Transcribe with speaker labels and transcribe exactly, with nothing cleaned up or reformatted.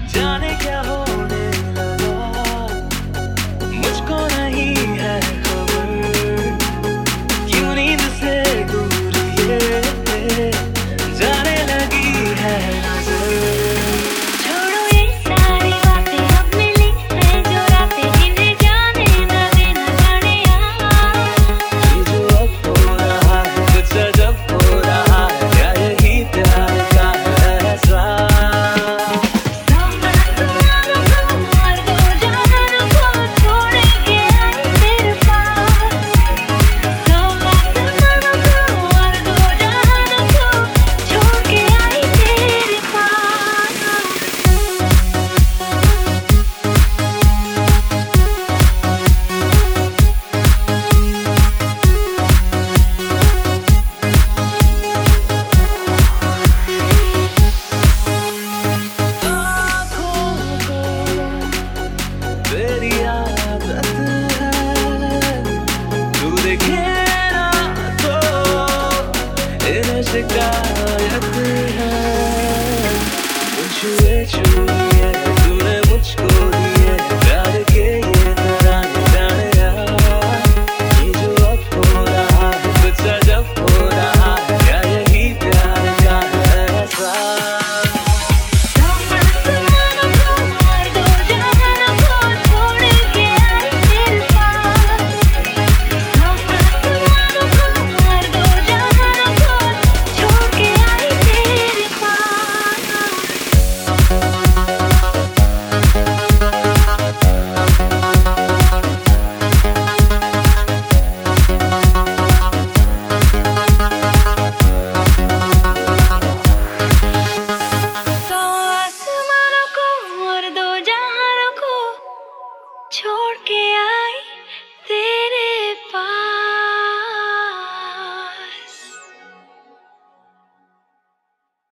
Speaker 1: जाने क्या होने लगा, मुझको नहीं है खबर, क्यों नींद से दूर ये जाने लगी है नजर।
Speaker 2: छोड़ो ये सारी बातें, अब मिली है जो रातें, इन्हें जाने ना देना जाने यार।
Speaker 1: ये जो अब हो रहा है, कुछ अजब हो रहा है, क्या यही प्यार का है एहसास? तेरी आदत है, तू देखे ना तो इन्हें शिकायत है। छुए छुए तूने मुझको दिए प्यार के ये तराने जाने यार। ये जो अब हो रहा है, कुछ अजब हो रहा है, क्या यही प्यार का है एहसास?
Speaker 2: छोड़ के आ